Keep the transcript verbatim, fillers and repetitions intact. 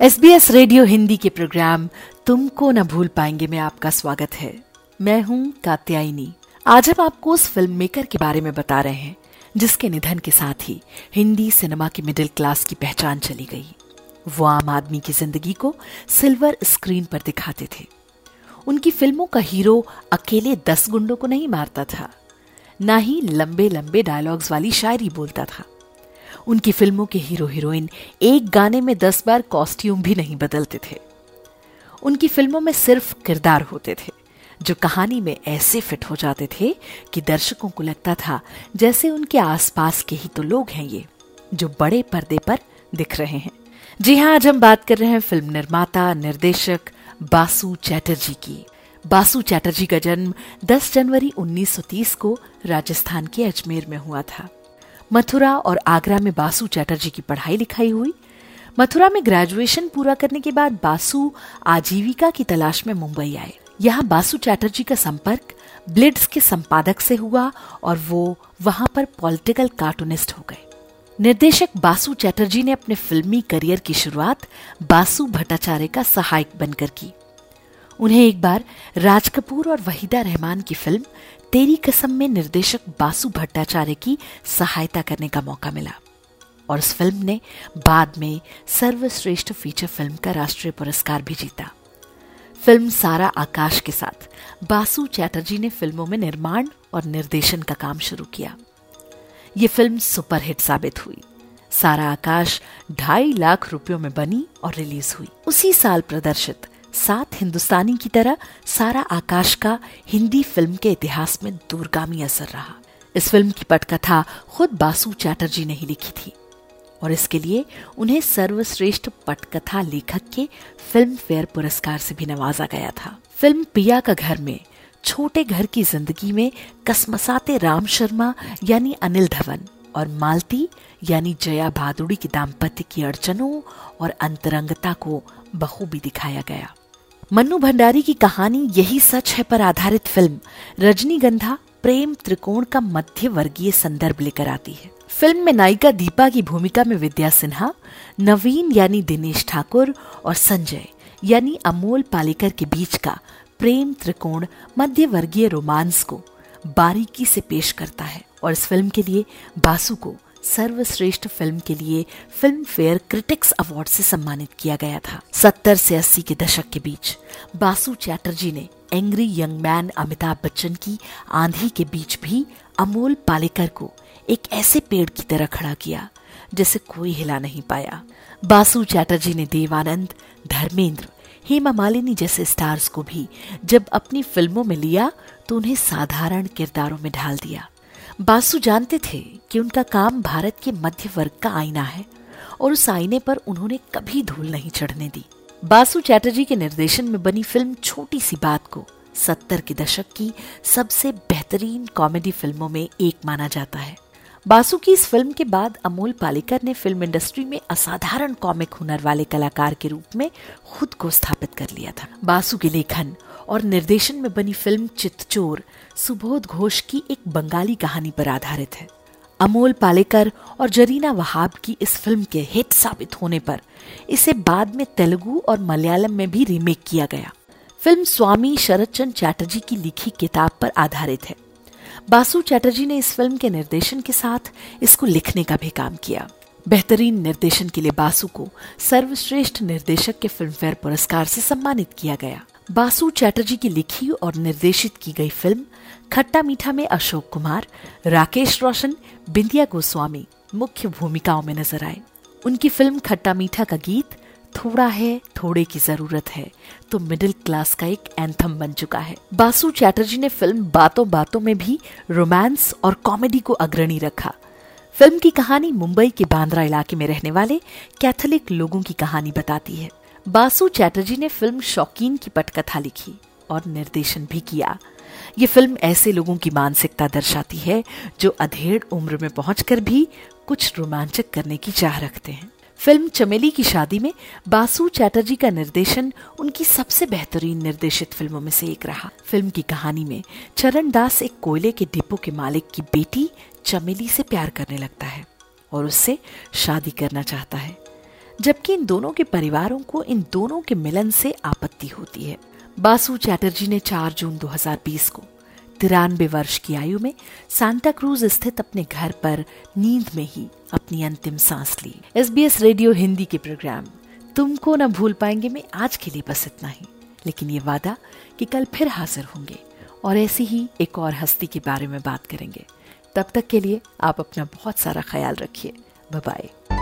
S B S radio Hindi के program तुमको न भूल पाएंगे में आपका स्वागत है। मैं हूं कात्यायनी। आज हम आपको उस फिल्म मेकर के बारे में बता रहे हैं जिसके निधन के साथ ही हिंदी सिनेमा की मिडिल क्लास की पहचान चली गई। वो आम आदमी की जिंदगी को सिल्वर स्क्रीन पर दिखाते थे। उनकी फिल्मों का हीरो अकेले दस गुंडों को नहीं मारता था, ना ही लंबे लंबे डायलॉग्स वाली शायरी बोलता था। उनकी फिल्मों के हीरो हीरोइन एक गाने में दस बार कॉस्ट्यूम भी नहीं बदलते थे। उनकी फिल्मों में सिर्फ किरदार होते थे जो कहानी में ऐसे फिट हो जाते थे कि दर्शकों को लगता था जैसे उनके आसपास के ही तो लोग हैं ये जो बड़े पर्दे पर दिख रहे हैं। जी हाँ, आज हम बात कर रहे हैं फिल्म निर्माता निर्देशक बासु चैटर्जी की। बासु चैटर्जी का जन्म दस जनवरी उन्नीस सौ तीस को राजस्थान के अजमेर में हुआ था। मथुरा और आगरा में बासु चैटर्जी की पढ़ाई लिखाई हुई। मथुरा में ग्रेजुएशन पूरा करने के बाद बासु आजीविका की तलाश में मुंबई आए। यहाँ बासु चैटर्जी का संपर्क ब्लिट्ज के संपादक से हुआ और वो वहां पर पॉलिटिकल कार्टूनिस्ट हो गए। निर्देशक बासु चैटर्जी ने अपने फिल्मी करियर की शुरुआत बासु भट्टाचार्य का सहायक बनकर की। उन्हें एक बार राज कपूर और वहीदा रहमान की फिल्म तेरी कसम में निर्देशक बासु भट्टाचार्य की सहायता करने का मौका मिला और इस फिल्म ने बाद में सर्वश्रेष्ठ फीचर फिल्म का राष्ट्रीय पुरस्कार भी जीता। फिल्म सारा आकाश के साथ बासु चैटर्जी ने फिल्मों में निर्माण और निर्देशन का काम शुरू किया। ये फिल्म सुपरहिट साबित हुई। सारा आकाश ढाई लाख रुपयों में बनी और रिलीज हुई। उसी साल प्रदर्शित सात हिंदुस्तानी की तरह सारा आकाश का हिंदी फिल्म के इतिहास में दूरगामी असर रहा। इस फिल्म की पटकथा खुद बासु चैटर्जी ने ही लिखी थी और इसके लिए उन्हें सर्वश्रेष्ठ पटकथा लेखक के फिल्म फेयर पुरस्कार से भी नवाजा गया था। फिल्म पिया का घर में छोटे घर की जिंदगी में कसमसाते राम शर्मा यानी अनिल धवन और मालती यानी जया भादुड़ी की दाम्पत्य की अड़चनों और अंतरंगता को बखूबी दिखाया गया। मन्नू भंडारी की कहानी यही सच है पर आधारित फिल्म रजनीगंधा प्रेम त्रिकोण का मध्य वर्गीय संदर्भ लेकर आती है। फिल्म में नायिका दीपा की भूमिका में विद्या सिन्हा, नवीन यानी दिनेश ठाकुर और संजय यानी अमोल पालेकर के बीच का प्रेम त्रिकोण मध्य वर्गीय रोमांस को बारीकी से पेश करता है और इस फिल्म के लिए बासु को सर्वश्रेष्ठ फिल्म के लिए फिल्म फेयर क्रिटिक्स अवार्ड से सम्मानित किया गया था। सत्तर से अस्सी के दशक के बीच बासु चैटर्जी ने angry young man Amitabh Bachchan की आंधी के बीच भी अमोल पालेकर को एक ऐसे पेड़ की तरह खड़ा किया जिसे कोई हिला नहीं पाया। बासु चैटर्जी ने देव आनंद, धर्मेंद्र, हेमा मालिनी जैसे स्टार्स को भी जब अपनी फिल्मों में लिया तो उन्हें साधारण किरदारों में ढाल दिया। बासु जानते थे कि उनका काम भारत के मध्य वर्ग का आईना है और उस आईने पर उन्होंने कभी धूल नहीं चढ़ने दी। बासु चैटर्जी के निर्देशन में बनी फिल्म छोटी सी बात को सत्तर के दशक की सबसे बेहतरीन कॉमेडी फिल्मों में एक माना जाता है। बासु की इस फिल्म के बाद अमोल पालेकर ने फिल्म इंडस्ट्री में असाधारण कॉमिक हुनर वाले कलाकार के रूप में खुद को स्थापित कर लिया था। बासु के लेखन और निर्देशन में बनी फिल्म चितचोर सुबोध घोष की एक बंगाली कहानी पर आधारित है। अमोल पालेकर और जरीना वहाब की इस फिल्म के हिट साबित होने पर इसे बाद में तेलुगु और मलयालम में भी रीमेक किया गया। फिल्म स्वामी शरद चंद्र चैटर्जी की लिखी किताब पर आधारित है। बासु चैटर्जी ने इस फिल्म के निर्देशन के साथ इसको लिखने का भी काम किया। बेहतरीन निर्देशन के लिए बासु को सर्वश्रेष्ठ निर्देशक के फिल्म फेयर पुरस्कार से सम्मानित किया गया। बासु चैटर्जी की लिखी और निर्देशित की गई फिल्म खट्टा मीठा में अशोक कुमार, राकेश रोशन, बिंदिया गोस्वामी मुख्य भूमिकाओं में नजर आए। उनकी फिल्म खट्टा मीठा का गीत थोड़ा है थोड़े की जरूरत है तो मिडिल क्लास का एक एंथम बन चुका है। बासु चैटर्जी ने फिल्म बातों बातों में भी रोमांस और कॉमेडी को अग्रणी रखा। फिल्म की कहानी मुंबई के बांद्रा इलाके में रहने वाले कैथोलिक लोगों की कहानी बताती है। बासु चैटर्जी ने फिल्म शौकीन की पटकथा लिखी और निर्देशन भी किया। ये फिल्म ऐसे लोगों की मानसिकता दर्शाती है जो अधेड़ उम्र में पहुंचकर भी कुछ रोमांचक करने की चाह रखते हैं। फिल्म चमेली की शादी में बासु चैटर्जी का निर्देशन उनकी सबसे बेहतरीन निर्देशित फिल्मों में से एक रहा। फिल्म की कहानी में चरण दास एक कोयले के डिपो के मालिक की बेटी चमेली से प्यार करने लगता है और उससे शादी करना चाहता है। जबकि इन दोनों के परिवारों को इन दोनों के मिलन से आपत्ति होती है। बासु चैटर्जी ने चार जून दो हज़ार बीस को तिरानवे वर्ष की आयु में सांता क्रूज स्थित अपने घर पर नींद में ही अपनी अंतिम सांस ली। S B S radio Hindi के प्रोग्राम तुमको न भूल पाएंगे में आज के लिए बस इतना ही, लेकिन ये वादा कि कल फिर हाजिर होंगे और ऐसी ही एक और हस्ती के बारे में बात करेंगे। तब तक के लिए आप अपना बहुत सारा ख्याल रखिए। Bye bye.